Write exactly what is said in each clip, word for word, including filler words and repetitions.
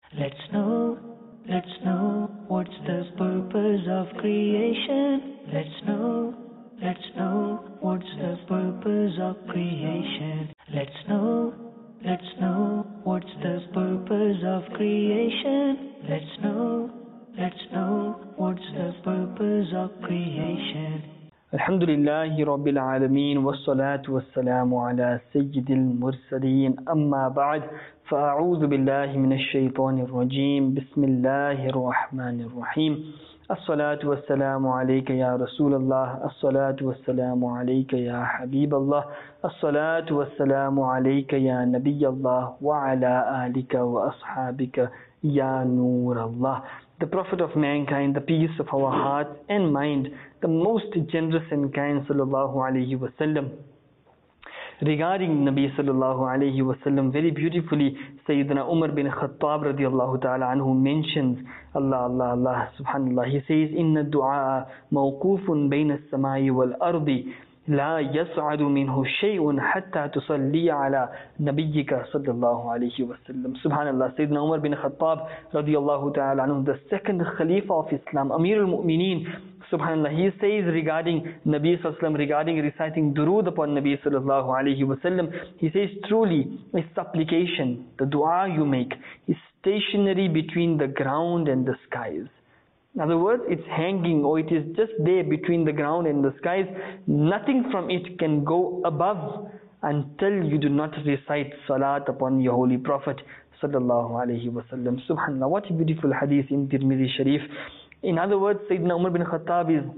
Let's know, let's know what's the purpose of creation. Let's know, let's know what's the purpose of creation. Let's know, let's know what's the purpose of creation. Let's know, let's know what's the purpose of creation. الحمد لله رب العالمين والصلاة والسلام على سيد المرسلين أما بعد فأعوذ بالله من الشيطان الرجيم بسم الله الرحمن الرحيم الصلاة والسلام عليك يا رسول الله الصلاة والسلام عليك يا حبيب الله الصلاة والسلام عليك يا نبي الله وعلى آلك وأصحابك يا نور الله. The Prophet of mankind, the peace of our heart and mind, the most generous and kind sallallahu alayhi wasallam. Regarding Nabi sallallahu alayhi wasallam, very beautifully Sayyidina Umar bin Khattab radiallahu ta'ala anhu mentions Allah, Allah, Allah, subhanallah. He says, Inna du'a mawqufun bayna as-samai wal ardi لا يصعد منه شيء حتى تصلي على نبيك صلى الله عليه وسلم. Subhanallah, Sayyidina Umar bin Khattab radiallahu ta'ala anhu, the second Khalifa of Islam, Amir al-Mu'mineen, subhanallah, he says regarding Nabi sallallahu alayhi wa sallam, regarding reciting durood upon Nabi sallallahu alayhi wa sallam, he says, truly a supplication, the dua you make, is stationary between the ground and the skies. In other words, it's hanging, or it is just there between the ground and the skies. Nothing from it can go above until you do not recite salat upon your holy Prophet sallallahu alaihi wasallam. Subhanallah, what a beautiful hadith in Tirmidhi Sharif. In other words, Sayyidina Umar bin Khattab is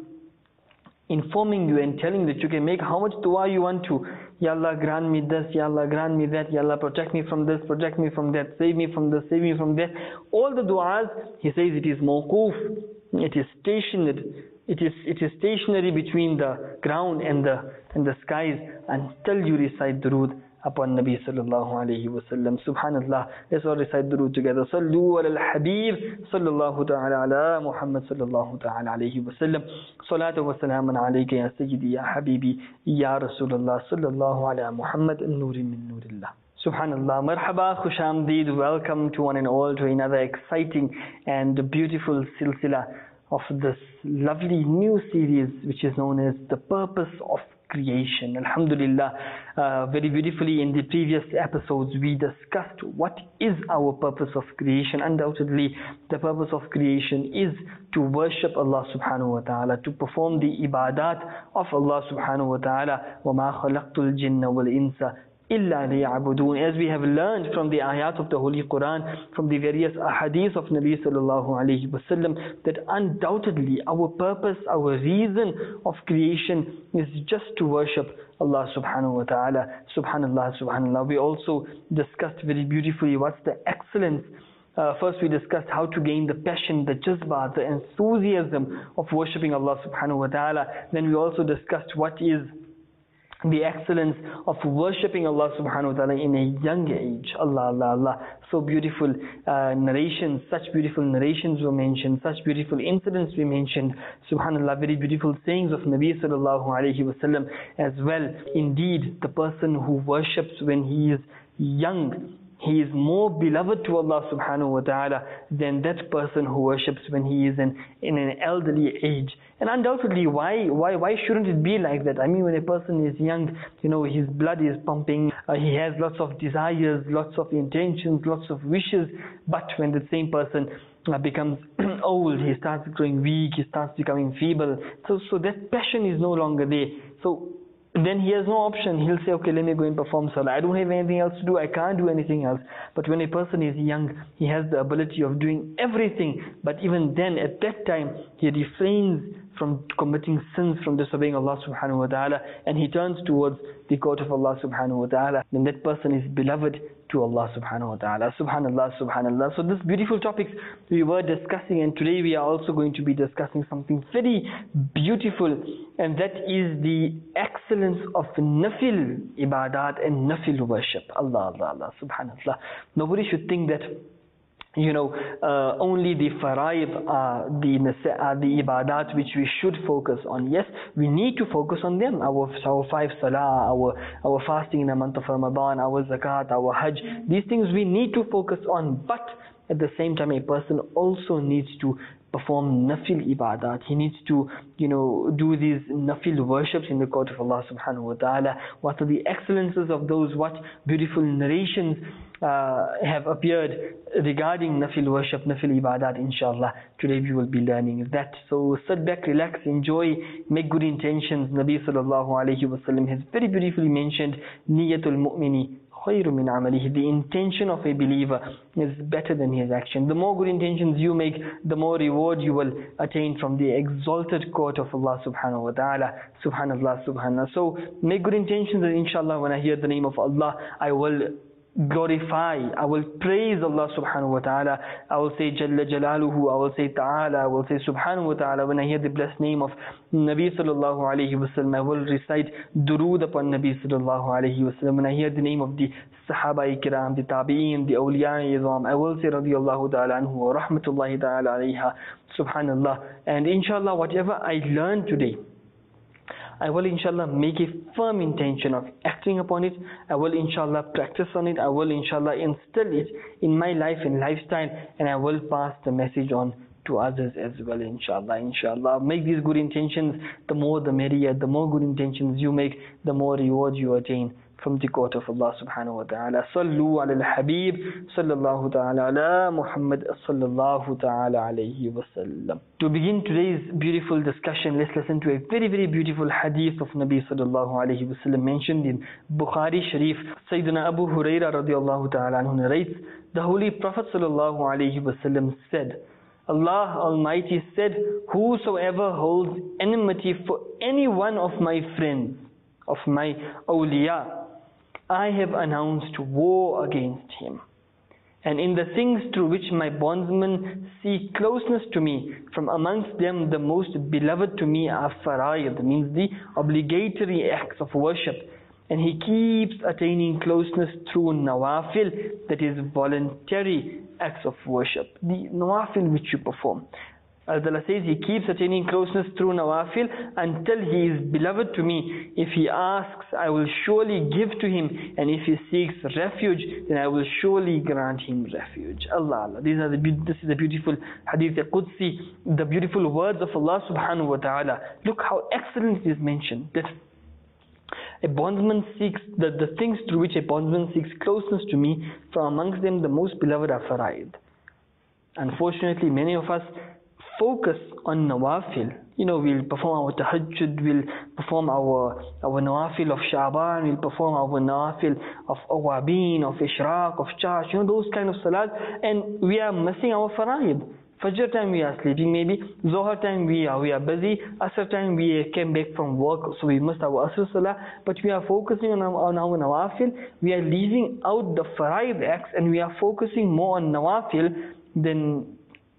informing you and telling that you can make how much dua you want to. Ya Allah, grant me this, Ya Allah, grant me that, Ya Allah, protect me from this, protect me from that, save me from this, save me from that. All the du'as, he says it is mawquf, it is stationary, it is it is stationary between the ground and the and the skies until you recite durood upon Nabi sallallahu alayhi wa sallam. Subhanallah, let's all recite durood together. Sallu ala al-habib sallallahu ta'ala ala Muhammad sallallahu ta'ala alayhi wa sallam. Salatu wa salaman alayka ya sayyidi ya habibi ya Rasulullah sallallahu ala Muhammad nuri min nurillah. Subhanallah, marhaba, khush amdeed, welcome to one and all to another exciting and beautiful silsila of this lovely new series which is known as The Purpose of Creation. Alhamdulillah, uh, very beautifully in the previous episodes we discussed what is our purpose of creation. Undoubtedly, the purpose of creation is to worship Allah subhanahu wa ta'ala, to perform the ibadat of Allah subhanahu wa ta'ala. وَمَا خَلَقْتُ الْجِنَّ وَالْإِنسَ إِلَّا لِيَعْبُدُونَ. As we have learned from the ayat of the Holy Quran, from the various ahadith of Nabi sallallahu alayhi wasallam, that undoubtedly our purpose, our reason of creation is just to worship Allah subhanahu wa ta'ala. Subhanallah, subhanallah. We also discussed very beautifully what's the excellence. Uh, first we discussed how to gain the passion, the jazba, the enthusiasm of worshipping Allah subhanahu wa ta'ala. Then we also discussed what is the excellence of worshipping Allah subhanahu wa ta'ala in a young age. Allah, Allah, Allah. So beautiful uh, narrations, such beautiful narrations were mentioned, such beautiful incidents we mentioned. Subhanallah, very beautiful sayings of Nabi sallallahu alayhi wa sallam as well. Indeed, the person who worships when he is young, he is more beloved to Allah subhanahu wa ta'ala than that person who worships when he is in, in an elderly age. And undoubtedly, why, why, why shouldn't it be like that? I mean, when a person is young, you know, his blood is pumping, uh, he has lots of desires, lots of intentions, lots of wishes. But when the same person uh, becomes old, he starts growing weak, he starts becoming feeble. So, so that passion is no longer there. So then he has no option. He'll say, okay, let me go and perform salah. I don't have anything else to do. I can't do anything else. But when a person is young, he has the ability of doing everything. But even then, at that time, he refrains from committing sins, from disobeying Allah subhanahu wa ta'ala, and he turns towards the court of Allah subhanahu wa ta'ala. Then that person is beloved to Allah subhanahu wa ta'ala. Subhanallah, subhanallah. So this beautiful topics we were discussing, and today we are also going to be discussing something very beautiful, and that is the excellence of nafil ibadat and nafil worship. Allah, Allah, Allah, subhanallah. Nobody should think that you know, uh, only the faraid are the, are the ibadat which we should focus on. Yes, we need to focus on them. Our, our five salah, our, our fasting in the month of Ramadan, our zakat, our hajj, these things we need to focus on. But At the same time, a person also needs to perform nafil ibadat. He needs to, you know, do these nafil worships in the court of Allah subhanahu wa ta'ala. What are the excellences of those? What beautiful narrations uh, have appeared regarding nafil worship, nafil ibadat, inshallah. Today we will be learning that. So sit back, relax, enjoy, make good intentions. Nabi sallallahu alayhi wa sallam has very beautifully mentioned niyatul mu'mini khayru min amalihi. The intention of a believer is better than his action. The more good intentions you make, the more reward you will attain from the exalted court of Allah subhanahu wa ta'ala. Subhanallah, subhanallah. So make good intentions, and inshallah when I hear the name of Allah, I will glorify, I will praise Allah subhanahu wa ta'ala. I will say Jalla Jalaluhu, I will say Ta'ala, I will say Subhanahu wa ta'ala. When I hear the blessed name of Nabi sallallahu alayhi wa sallam, I will recite durood upon Nabi sallallahu alayhi wa sallam. When I hear the name of the Sahaba Ikram, the Tabi'in, the Awliya Izam, I will say radiyallahu ta'ala anhu wa rahmatullahi ta'ala alayha. Subhanallah. And inshallah, whatever I learn today, I will inshallah make a firm intention of acting upon it. I will inshallah practice on it. I will inshallah instill it in my life and lifestyle, and I will pass the message on to others as well, inshallah. Inshallah, make these good intentions. The more the merrier. The more good intentions you make, the more reward you attain from the court of Allah subhanahu wa ta'ala. Sallu ala al-Habib sallallahu ta'ala ala Muhammad sallallahu ta'ala alayhi wa sallam. To begin today's beautiful discussion, let's listen to a very very beautiful hadith of Nabi sallallahu alayhi wa sallam mentioned in Bukhari Sharif. Sayyidina Abu Huraira radiallahu ta'ala anhu narrates, the Holy Prophet sallallahu alayhi wa sallam said, Allah Almighty said, whosoever holds enmity for any one of my friends, of my awliya, I have announced war against him. And in the things through which my bondsmen seek closeness to me, from amongst them the most beloved to me are faraid, means the obligatory acts of worship. And he keeps attaining closeness through nawafil, that is voluntary acts of worship, the nawafil which you perform. Allah says he keeps attaining closeness through nawafil until he is beloved to me. If he asks, I will surely give to him, and if he seeks refuge, then I will surely grant him refuge. Allah, Allah. These are the, this is the beautiful hadith al-Qudsi, the beautiful words of Allah subhanahu wa ta'ala. Look how excellent it is mentioned, that a bondsman seeks, the, the things through which a bondsman seeks closeness to me, from amongst them the most beloved are faraid. Unfortunately, many of us focus on nawafil. You know, we'll perform our tahajjud, we'll perform our our nawafil of Sha'ban, we'll perform our nawafil of awabin, of ishraq, of charge, you know, those kind of salat, and we are missing our faraid. Fajr time we are sleeping maybe, Zohar time we are we are busy, Asr time we came back from work, so we missed our Asr salah, but we are focusing on our, on our nawafil. We are leaving out the faraid acts, and we are focusing more on nawafil. Then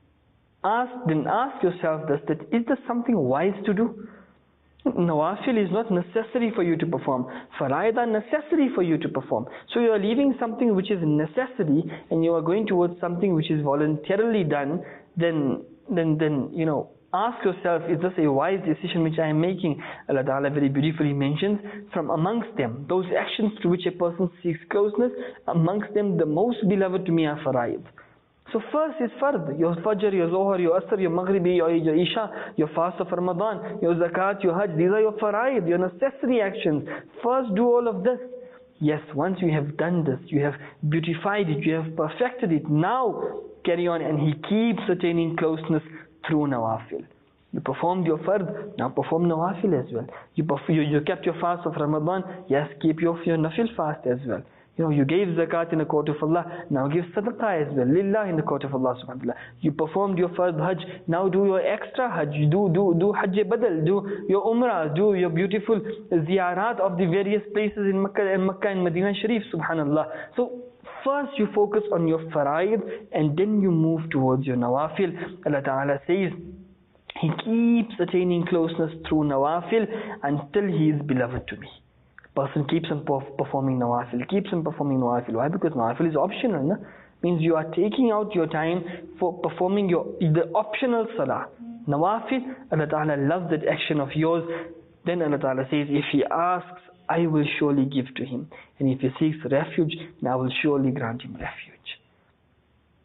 Ask, then ask yourself this, that is this something wise to do? Nawafil is not necessary for you to perform. Faraid are necessary for you to perform. So you are leaving something which is necessary, and you are going towards something which is voluntarily done. Then, then, then, you know, ask yourself, is this a wise decision which I am making? Allah Ta'ala very beautifully mentions, from amongst them, those actions to which a person seeks closeness, amongst them the most beloved to me are faraid. So first is fard, your fajr, your zohar, your asr, your maghribi, your, your isha, your fast of Ramadan, your zakat, your hajj. These are your faraid, your necessary actions. First do all of this. Yes, once you have done this, you have beautified it, you have perfected it, now carry on, and he keeps attaining closeness through nawafil. You performed your fard, now perform nawafil as well. You, you, you kept your fast of Ramadan, yes, keep your, your nafil fast as well. You know, you gave zakat in the court of Allah, now give sadaqah as well, lillah in the court of Allah subhanahu wa ta'ala. You performed your fard hajj, now do your extra hajj, do do do hajj badal, do your umrah, do your beautiful ziyarat of the various places in Makkah and Makkah and Medina Sharif, subhanallah. So first you focus on your faraid, and then you move towards your nawafil. Allah Ta'ala says he keeps attaining closeness through nawafil until he is beloved to me. Person keeps on performing nawafil, keeps on performing nawafil. Why? Because nawafil is optional. No? Means you are taking out your time for performing your the optional salah. Nawafil, Allah Ta'ala loves that action of yours. Then Allah Ta'ala says, if he asks, I will surely give to him. And if he seeks refuge, then I will surely grant him refuge.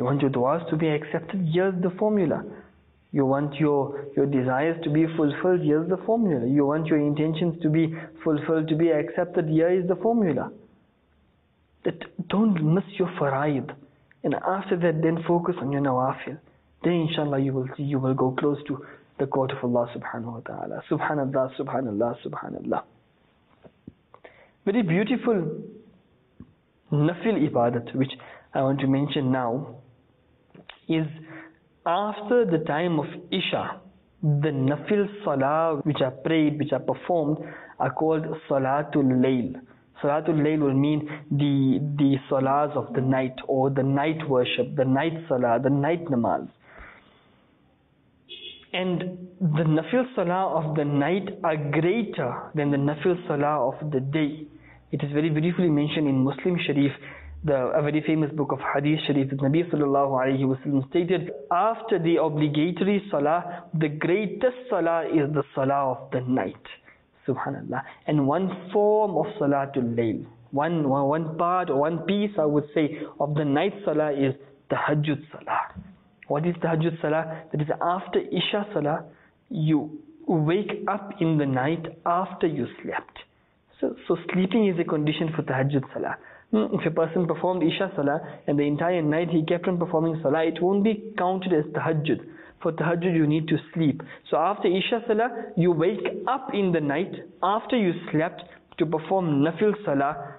You want your du'as to be accepted? Here's the formula. You want your, your desires to be fulfilled? Here's the formula. You want your intentions to be fulfilled, to be accepted? Here is the formula. That don't miss your faraid. And after that, then focus on your nawafil. Then inshallah you will see, you will go close to the court of Allah subhanahu wa ta'ala. Subhanallah, subhanallah, subhanallah. Very beautiful nafil ibadat, which I want to mention now, is after the time of Isha, the nafil salah which are prayed, which are performed, are called salatul layl. Salatul layl will mean the, the salahs of the night, or the night worship, the night salah, the night namaz. And the nafil salah of the night are greater than the nafil salah of the day. It is very beautifully mentioned in Muslim Sharif, the, a very famous book of Hadith Sharif, that Nabi sallallahu alayhi wa sallam stated, after the obligatory salah, the greatest salah is the salah of the night. Subhanallah. And one form of salatul layl, one, one part or one piece, I would say, of the night salah is tahajjud salah. What is tahajjud salah? That is after Isha salah, you wake up in the night after you slept. So, so sleeping is a condition for tahajjud salah. If a person performed Isha salah and the entire night he kept on performing salah, it won't be counted as tahajjud. For tahajjud you need to sleep. So after Isha salah, you wake up in the night after you slept to perform nafil salah.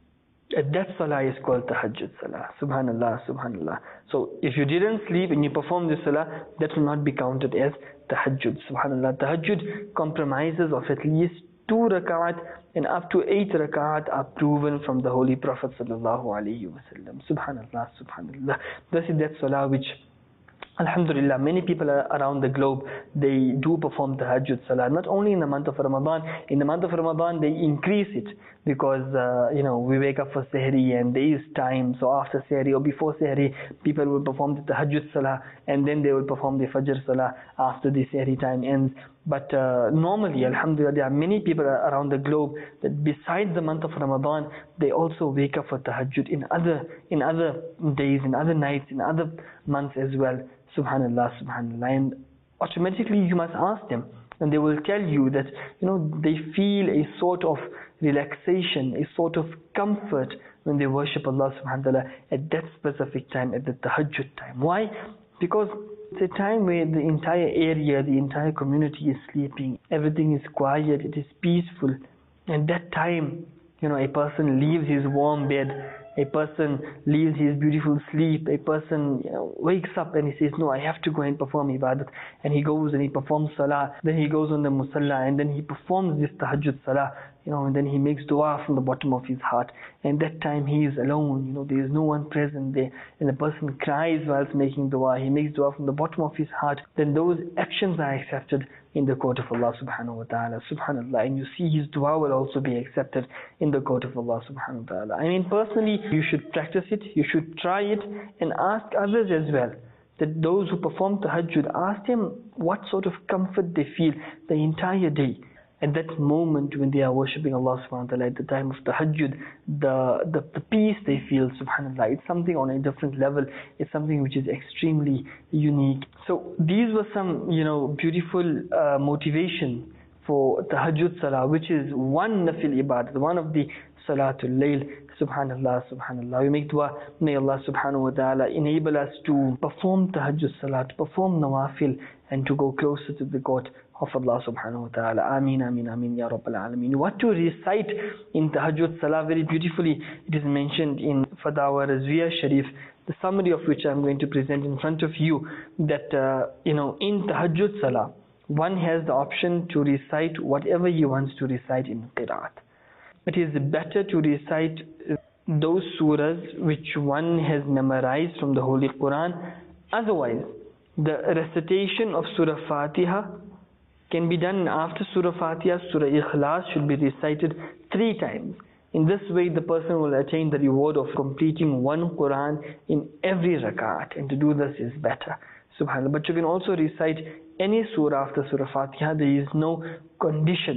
That salah is called tahajjud salah. Subhanallah, subhanallah. So if you didn't sleep and you perform this salah, that will not be counted as tahajjud. Subhanallah. Tahajjud compromises of at least two rak'at, and up to eight rak'at are proven from the Holy Prophet sallallahu alaihi wasallam. Subhanallah, subhanallah. This is that salah which, alhamdulillah, many people around the globe, they do perform tahajjud salah. Not only in the month of Ramadan, in the month of Ramadan they increase it, because uh, you know, we wake up for sehri and there is time. So after sehri or before sehri, people will perform the tahajjud salah, and then they will perform the fajr salah after the sehri time ends. But uh, normally, alhamdulillah, there are many people around the globe that besides the month of Ramadan, they also wake up for tahajjud in other in other days, in other nights, in other months as well. Subhanallah, subhanallah. And automatically you must ask them, and they will tell you that, you know, they feel a sort of relaxation, a sort of comfort when they worship Allah subhanahu wa ta'ala at that specific time, at the tahajjud time. Why? Because it's a time where the entire area, the entire community is sleeping, everything is quiet, it is peaceful. And that time, you know, a person leaves his warm bed, a person leaves his beautiful sleep, a person, you know, wakes up and he says, no, I have to go and perform ibadat. And he goes and he performs salah, then he goes on the musalla, and then he performs this tahajjud salah, you know, and then he makes dua from the bottom of his heart. And that time he is alone, you know, there is no one present there, and the person cries whilst making dua, he makes dua from the bottom of his heart. Then those actions are accepted in the court of Allah subhanahu wa ta'ala. Subhanallah. And you see his dua will also be accepted in the court of Allah subhanahu wa ta'ala. I mean, personally, you should practice it, you should try it, and ask others as well. That those who perform tahajjud, ask them what sort of comfort they feel the entire day. At that moment when they are worshipping Allah subhanahu wa ta'ala, at the time of tahajjud, the, the, the peace they feel, subhanallah, it's something on a different level. It's something which is extremely unique. So these were some, you know, beautiful uh, motivation for tahajjud salah, which is one nafil ibadah, one of the salatul layl. Subhanallah, subhanallah. We make dua, may Allah subhanahu wa ta'ala enable us to perform tahajjud salah, to perform nawafil, and to go closer to the court of Allah subhanahu wa ta'ala. Ameen, ameen, ameen, ya Rabbal Alameen. What to recite in tahajjud salah, very beautifully, it is mentioned in Fatawa Razviya Sharif, the summary of which I am going to present in front of you, that, uh, you know, in tahajjud salah, one has the option to recite whatever he wants to recite in qiraat. It is better to recite those surahs which one has memorized from the Holy Quran. Otherwise, the recitation of Surah Fatiha can be done after Surah Fatiha. Surah Ikhlas should be recited three times. In this way, the person will attain the reward of completing one Quran in every rak'at, and to do this is better. Subhanallah. But you can also recite any surah after Surah Fatiha. There is no conditions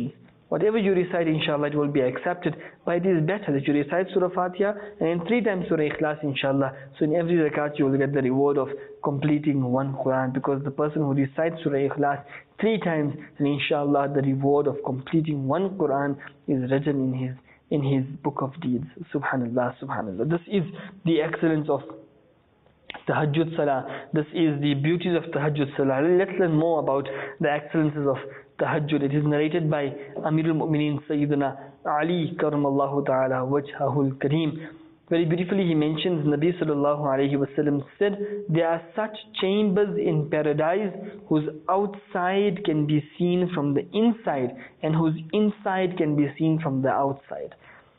Whatever you recite, inshallah, it will be accepted. But it is better that you recite Surah Fatiha and then three times Surah Ikhlas, inshallah. So in every rakat you will get the reward of completing one Quran, because the person who recites Surah Ikhlas three times, then inshallah the reward of completing one Quran is written in his in his book of deeds. Subhanallah, subhanallah. This is the excellence of Tahajjud Salah. This is the beauties of Tahajjud Salah. Let's learn more about the excellences of Tahajjud. It is narrated by Amirul Mu'mineen Sayyidina Ali Karamallahu Ta'ala Wajhahul Kareem. Very beautifully he mentions, Nabi Sallallahu Alaihi Wasallam said, there are such chambers in paradise whose outside can be seen from the inside and whose inside can be seen from the outside.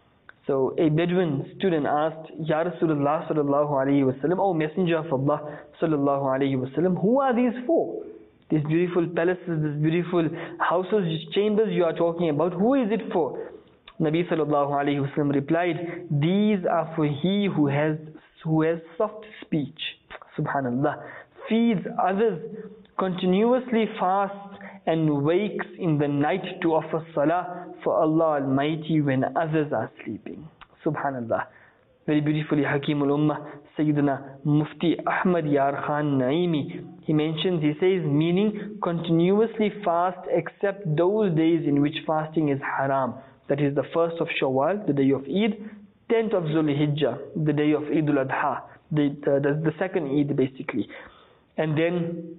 So a Bedouin stood and asked, Ya Rasulullah Sallallahu Alaihi Wasallam, O Messenger of Allah Sallallahu Alaihi Wasallam, who are these for? These beautiful palaces, these beautiful houses, these chambers you are talking about, who is it for? Nabi Sallallahu Alaihi Wasallam replied, these are for he who has who has soft speech, subhanallah, feeds others, continuously fasts and wakes in the night to offer salah for Allah Almighty when others are sleeping. Subhanallah. Very beautifully, Hakimul Ummah, Sayyidina Mufti Ahmad Yar Khan Naimi, he mentions, he says, meaning continuously fast except those days in which fasting is haram. That is the first of Shawwal, the day of Eid, tenth of Zul Hijjah, the day of Eid al-Adha, the, the, the second Eid basically. And then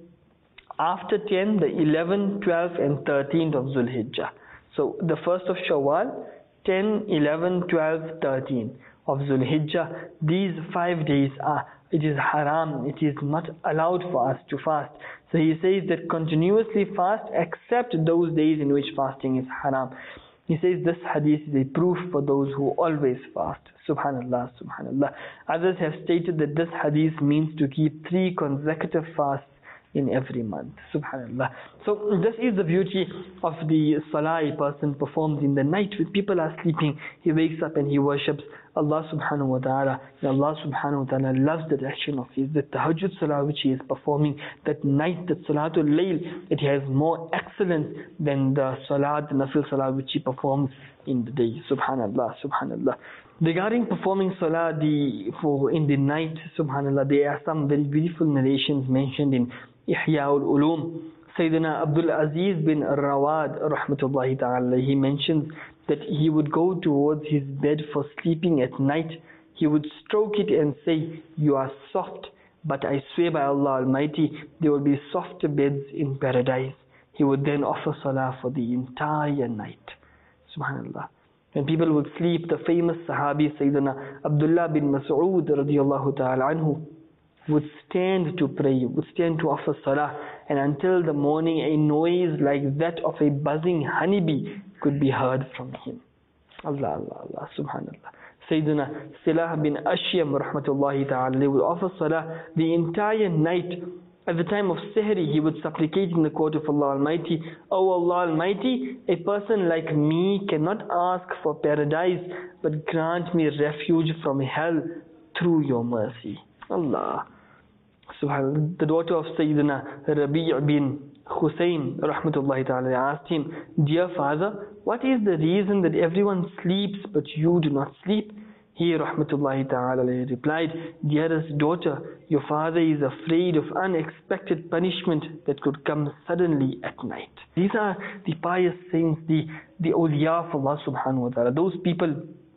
after ten, the eleventh, twelfth and thirteenth of Zul Hijjah. So the first of Shawwal, ten, eleven, twelve, thirteen of Zul Hijjah, these five days are, it is haram, it is not allowed for us to fast. So he says that continuously fast except those days in which fasting is haram. He says this hadith is a proof for those who always fast. Subhanallah, subhanallah. Others have stated that this hadith means to keep three consecutive fasts in every month. Subhanallah. So this is the beauty of the salah a person performs in the night when people are sleeping. He wakes up and he worships Allah subhanahu wa ta'ala. And Allah subhanahu wa ta'ala loves that action of his, the tahajjud salah which he is performing, that night, that salatul layl, it has more excellence than the salah, the nafil salah which he performs in the day. Subhanallah, subhanallah. Regarding performing salah the, for in the night, subhanallah, there are some very beautiful narrations mentioned in Ihya al-Ulum. Sayyidina Abdul Aziz bin Rawad rahmatullahi ta'ala, he mentions that he would go towards his bed for sleeping at night. He would stroke it and say, you are soft, but I swear by Allah Almighty, there will be softer beds in paradise. He would then offer salah for the entire night. Subhanallah. When people would sleep, the famous Sahabi Sayyidina Abdullah bin Mas'ud radiyallahu ta'ala anhu would stand to pray, would stand to offer salah, and until the morning a noise like that of a buzzing honeybee could be heard from him. Allah, Allah, Allah, subhanallah. Sayyidina Silah bin Ashyam rahmatullahi ta'ala, they would offer salah the entire night. At the time of Sihri, he would supplicate in the court of Allah Almighty, O Allah Almighty, a person like me cannot ask for paradise, but grant me refuge from hell through your mercy. Allah. Subhanallah. The daughter of Sayyidina Rabi' bin Hussein rahmatullahi ta'ala asked him, dear father, what is the reason that everyone sleeps but you do not sleep? He rahmatullahi ta'ala replied, dearest daughter, your father is afraid of unexpected punishment that could come suddenly at night. These are the pious saints, the, the awliya of Allah subhanahu wa ta'ala, those people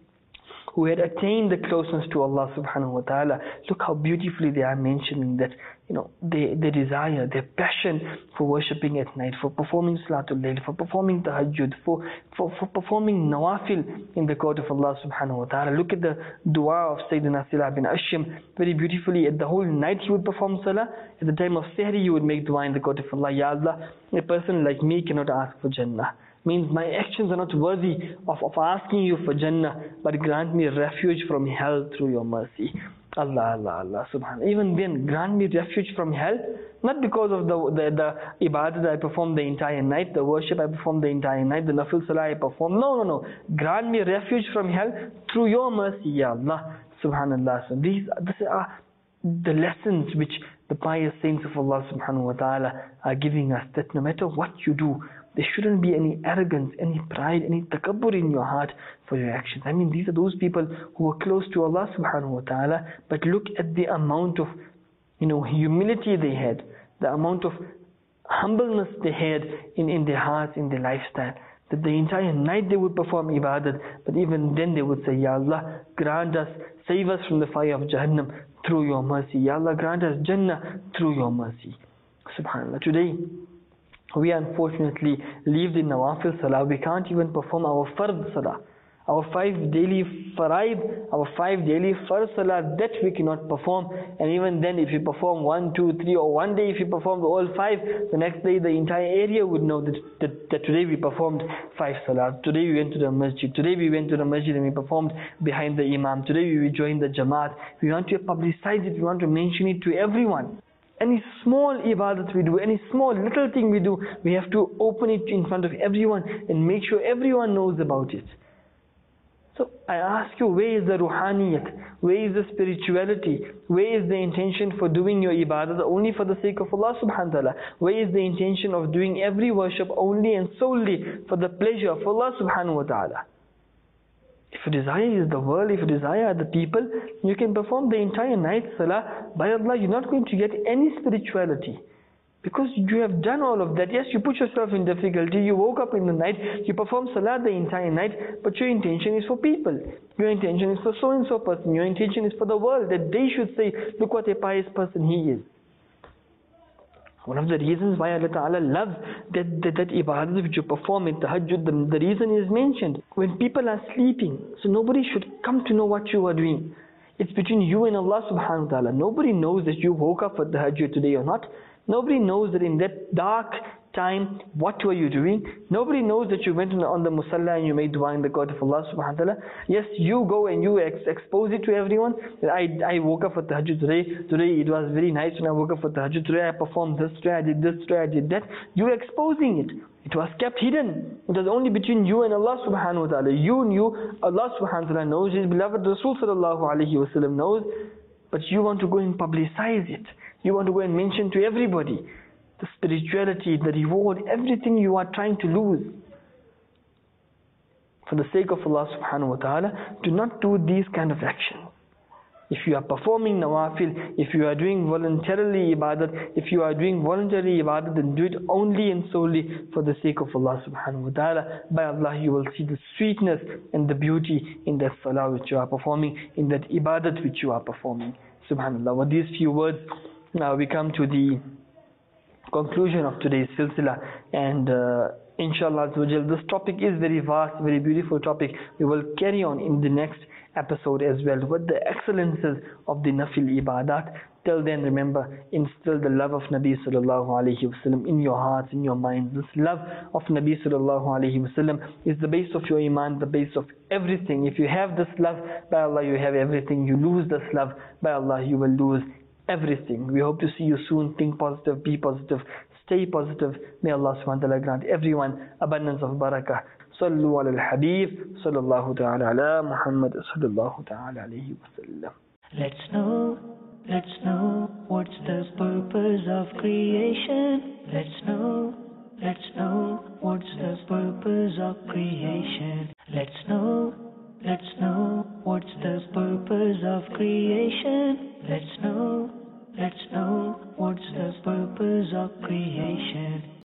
who had attained the closeness to Allah subhanahu wa ta'ala. Look how beautifully they are mentioning that, you know, they, their desire, their passion for worshipping at night, for performing salatul layl, for performing tahajjud, for, for, for performing nawafil in the court of Allah subhanahu wa ta'ala. Look at the dua of Sayyidina Silah bin Ashyam, very beautifully. At the whole night he would perform salah. At the time of Sihri he would make dua in the court of Allah. Ya Allah, a person like me cannot ask for Jannah. Means my actions are not worthy of, of asking you for Jannah, but grant me refuge from hell through your mercy. Allah, Allah, Allah, subhanAllah. Even then, grant me refuge from hell, not because of the, the, the ibadah that I perform the entire night, the worship I perform the entire night, the nafil salah I perform. No, no, no. Grant me refuge from hell through your mercy, Ya Allah, subhanAllah. So these, these are the lessons which the pious saints of Allah subhanahu wa ta'ala are giving us, that no matter what you do, there shouldn't be any arrogance, any pride, any takabbur in your heart for your actions. I mean, these are those people who are close to Allah subhanahu wa ta'ala, but look at the amount of, you know, humility they had, the amount of humbleness they had in, in their hearts, in their lifestyle. That the entire night they would perform ibadat, but even then they would say, Ya Allah, grant us, save us from the fire of Jahannam through your mercy. Ya Allah, grant us Jannah through your mercy. SubhanAllah. Today, we unfortunately leave the Nawafil Salah. We can't even perform our Fard Salah. Our five daily faraid, our five daily Fard Salah, that we cannot perform. And even then, if you perform one, two, three, or one day if you perform all five, the next day the entire area would know that, that, that today we performed five Salah. Today we went to the masjid. Today we went to the masjid and we performed behind the Imam. Today we joined the Jamaat. We want to publicize it. We want to mention it to everyone. Any small ibadat we do, any small little thing we do, we have to open it in front of everyone and make sure everyone knows about it. So I ask you, where is the ruhaniyat? Where is the spirituality? Where is the intention for doing your ibadat only for the sake of Allah subhanahu wa ta'ala? Where is the intention of doing every worship only and solely for the pleasure of Allah subhanahu wa ta'ala? If your desire is the world, if your desire are the people, you can perform the entire night salah. By Allah, you're not going to get any spirituality. Because you have done all of that. Yes, you put yourself in difficulty. You woke up in the night. You perform salah the entire night. But your intention is for people. Your intention is for so-and-so person. Your intention is for the world. That they should say, look what a pious person he is. One of the reasons why Allah Ta'ala loves that, that, that ibadah which you perform in tahajjud, the, the reason is mentioned. When people are sleeping, so nobody should come to know what you are doing. It's between you and Allah subhanahu wa ta'ala. Nobody knows that you woke up for tahajjud today or not. Nobody knows that in that dark time, what were you doing? Nobody knows that you went on the musalla and you made dua in the court of Allah subhanahu wa ta'ala. Yes, you go and you ex expose it to everyone. I, I woke up for tahajjud today. Today it was very nice when I woke up for tahajjud. Today I performed this, today I did this, today I did that. You're exposing it. It was kept hidden. It was only between you and Allah subhanahu wa ta'ala. You knew, Allah subhanahu wa ta'ala knows, His beloved Rasul sallallahu alayhi wa sallam knows, but you want to go and publicize it. You want to go and mention to everybody the spirituality, the reward, everything you are trying to lose. For the sake of Allah subhanahu wa ta'ala, do not do these kind of actions. If you are performing nawafil, if you are doing voluntarily ibadat, if you are doing voluntary ibadat, then do it only and solely for the sake of Allah subhanahu wa ta'ala. By Allah, you will see the sweetness and the beauty in that salah which you are performing, in that ibadat which you are performing. Subhanallah. With these few words, now we come to the conclusion of today's silsila, and uh, inshallah this topic is very vast, very beautiful topic. We will carry on in the next episode as well with the excellences of the nafil ibadat. Till then, remember, instill the love of Nabi sallallahu alaihi wasallam in your hearts, in your minds. This love of Nabi sallallahu alaihi wasallam is the base of your iman, the base of everything. If you have this love, by Allah you have everything. You lose this love, by Allah you will lose everything. We hope to see you soon. Think positive, be positive, stay positive. May Allah subhanahu wa ta'ala grant everyone abundance of barakah. Sallu ala al-Habib, sallallahu ta'ala ala Muhammad, sallallahu ta'ala alayhi wa sallam. Let's know, let's know what's the purpose of creation. Let's know, let's know what's the purpose of creation. Let's know, let's know what's the purpose of creation. Let's know, let's know what's the purpose of creation.